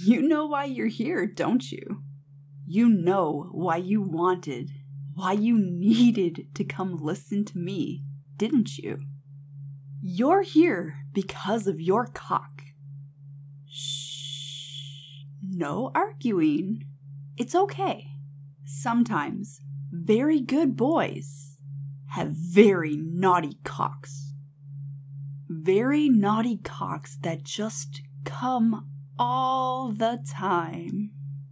You know why you're here, don't you? You know why you wanted, why you needed to come listen to me, didn't you? You're here because of your cock. Shh. No arguing. It's okay. Sometimes very good boys have very naughty cocks. Very naughty cocks that just come all the time.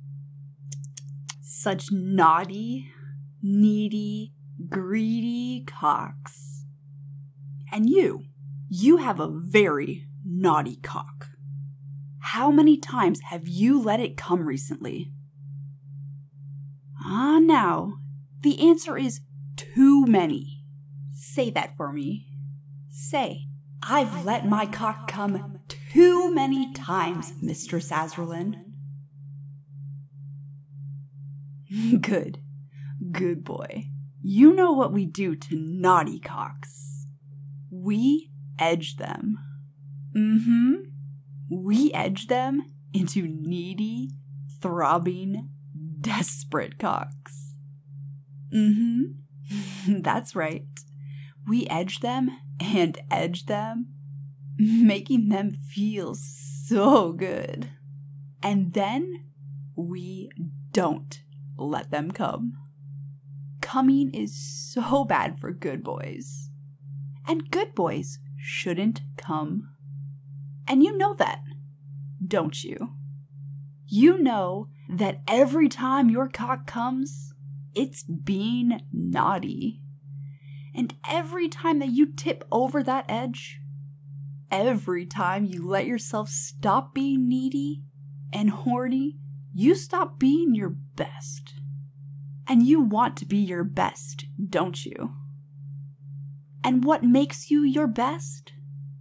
Such naughty, needy, greedy cocks. And you have a very naughty cock. How many times have you let it come recently? Now, the answer is too many. Say that for me. Say, I've let my cock come too many times, Mistress Azraelin. Good boy. You know what we do to naughty cocks. We edge them. We edge them into needy, throbbing, desperate cocks. That's right. We edge them and edge them, making them feel so good. And then we don't let them come. Coming is so bad for good boys. And good boys shouldn't come. And you know that, don't you? You know that every time your cock comes, it's being naughty. And every time that you tip over that edge, every time you let yourself stop being needy and horny, you stop being your best. And you want to be your best, don't you? And what makes you your best?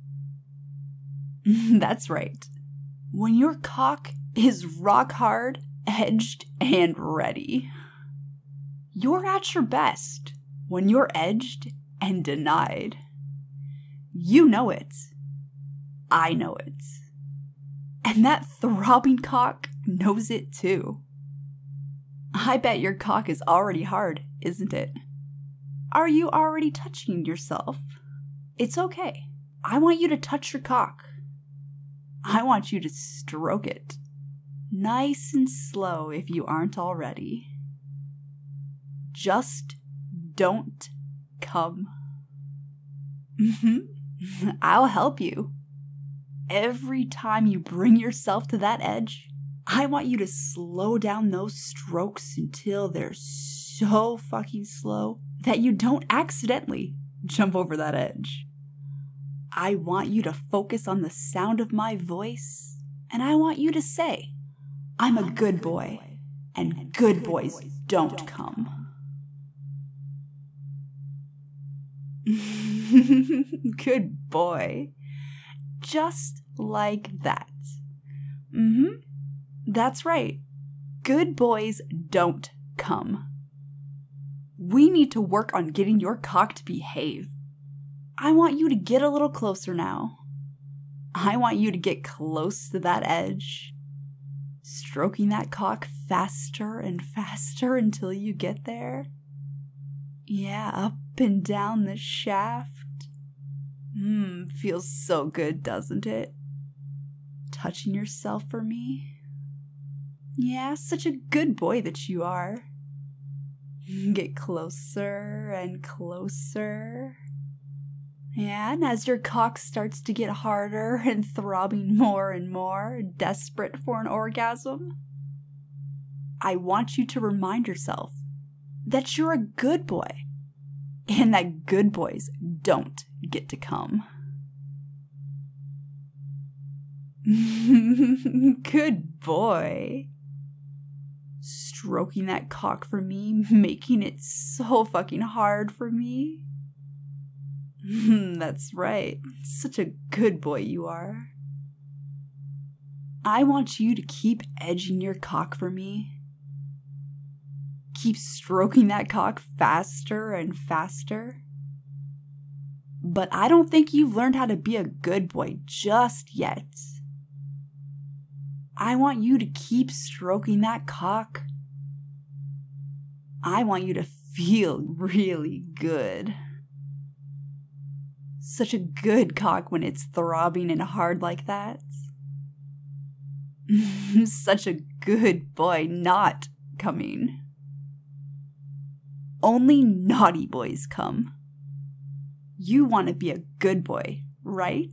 That's right. When your cock is rock hard, edged, and ready. You're at your best when you're edged and denied. You know it. I know it. And that throbbing cock knows it too. I bet your cock is already hard, isn't it? Are you already touching yourself? It's okay. I want you to touch your cock. I want you to stroke it. Nice and slow if you aren't already. Just don't come. I'll help you. Every time you bring yourself to that edge, I want you to slow down those strokes until they're so fucking slow that you don't accidentally jump over that edge. I want you to focus on the sound of my voice, and I want you to say, I'm a good boy, and good boys don't come. Good boy. Just like that. That's right. Good boys don't come. We need to work on getting your cock to behave. I want you to get a little closer now. I want you to get close to that edge, stroking that cock faster and faster until you get there. Yeah, up and down the shaft. Feels so good, doesn't it? Touching yourself for me. Yeah, such a good boy that you are. Get closer and closer. Yeah, and as your cock starts to get harder and throbbing more and more, desperate for an orgasm, I want you to remind yourself that you're a good boy and that good boys don't get to come. Good boy. Stroking that cock for me, making it so fucking hard for me. That's right. Such a good boy you are. I want you to keep edging your cock for me. Keep stroking that cock faster and faster. But I don't think you've learned how to be a good boy just yet. I want you to keep stroking that cock. I want you to feel really good. Such a good cock when it's throbbing and hard like that. Such a good boy not coming. Only naughty boys come. You want to be a good boy, right?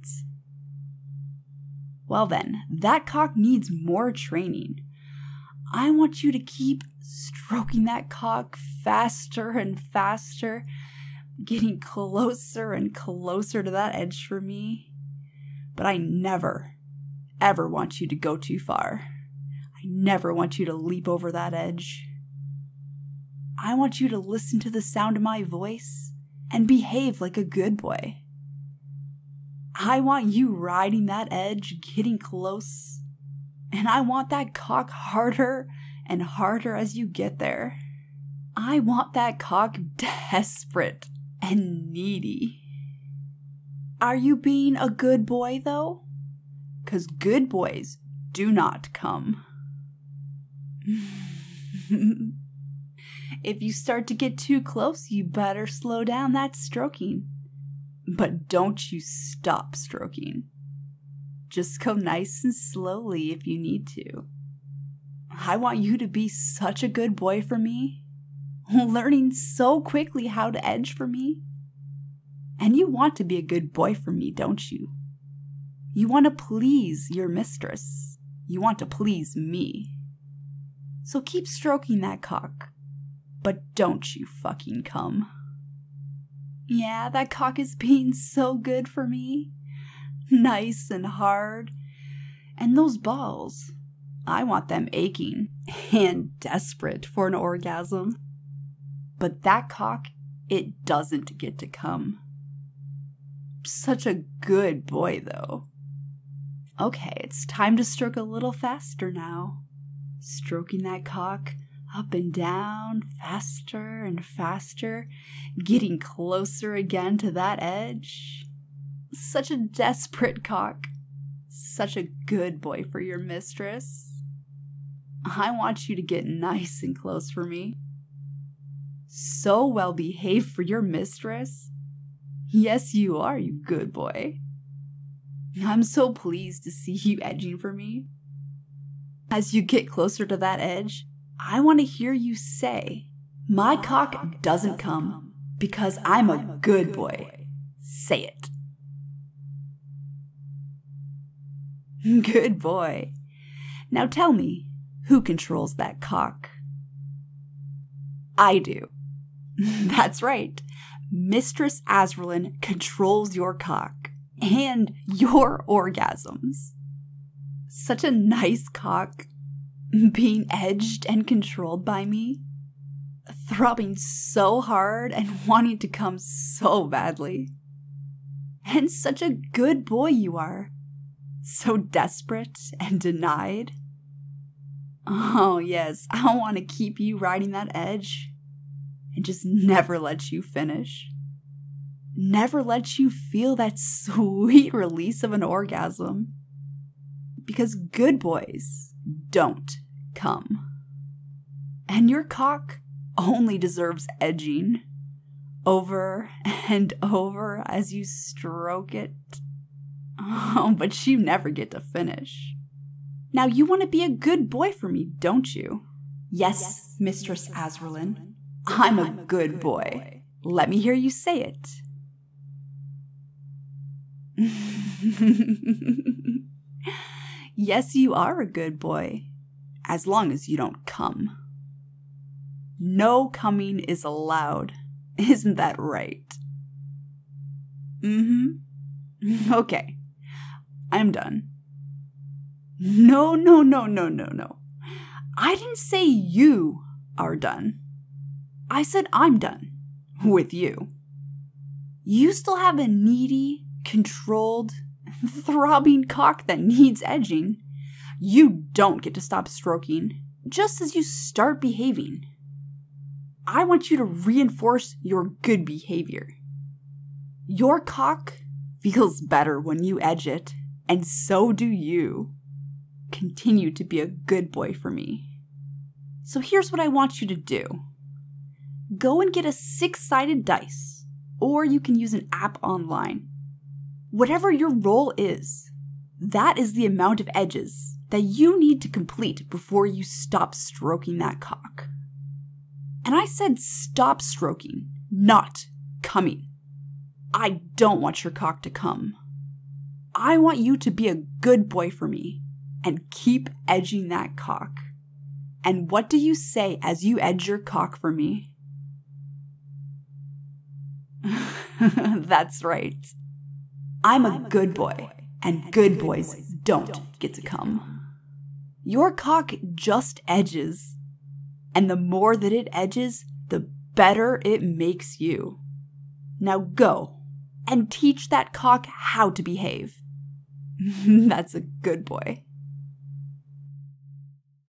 Well then, that cock needs more training. I want you to keep stroking that cock faster and faster, getting closer and closer to that edge for me. But I never, ever want you to go too far. I never want you to leap over that edge. I want you to listen to the sound of my voice and behave like a good boy. I want you riding that edge, getting close, and I want that cock harder and harder as you get there. I want that cock desperate and needy. Are you being a good boy, though? 'Cause good boys do not come. If you start to get too close, you better slow down that stroking. But don't you stop stroking. Just go nice and slowly if you need to. I want you to be such a good boy for me, learning so quickly how to edge for me. And you want to be a good boy for me, don't you? You want to please your mistress. You want to please me. So keep stroking that cock. But don't you fucking come. Yeah, that cock is being so good for me. Nice and hard. And those balls, I want them aching and desperate for an orgasm. But that cock, it doesn't get to come. Such a good boy, though. Okay, it's time to stroke a little faster now. Stroking that cock up and down, faster and faster, getting closer again to that edge. Such a desperate cock. Such a good boy for your mistress. I want you to get nice and close for me. So well behaved for your mistress. Yes, you are, you good boy. I'm so pleased to see you edging for me. As you get closer to that edge, I want to hear you say, "My cock doesn't come because I'm a good boy." Say it. Good boy. Now tell me, who controls that cock? I do. That's right. Mistress Azraelyn controls your cock and your orgasms. Such a nice cock, being edged and controlled by me, throbbing so hard and wanting to come so badly. And such a good boy you are, so desperate and denied. Oh yes, I want to keep you riding that edge and just never let you finish. Never let you feel that sweet release of an orgasm. Because good boys don't come. And your cock only deserves edging over and over as you stroke it. Oh, but you never get to finish. Now you want to be a good boy for me, don't you? Yes, Mistress Azraelyn, I'm a good boy. Let me hear you say it. Yes, you are a good boy, as long as you don't come. No coming is allowed. Isn't that right? Okay, I'm done. No. I didn't say you are done. I said I'm done with you. You still have a needy, controlled, throbbing cock that needs edging. You don't get to stop stroking just as you start behaving. I want you to reinforce your good behavior. Your cock feels better when you edge it, and so do you. continue to be a good boy for me. So here's what I want you to do. Go and get a 6-sided dice, or you can use an app online. Whatever your role is, that is the amount of edges that you need to complete before you stop stroking that cock. And I said stop stroking, not coming. I don't want your cock to come. I want you to be a good boy for me and keep edging that cock. And what do you say as you edge your cock for me? That's right. I'm a good boy, and good boys don't get to come. Your cock just edges, and the more that it edges, the better it makes you. Now go and teach that cock how to behave. That's a good boy.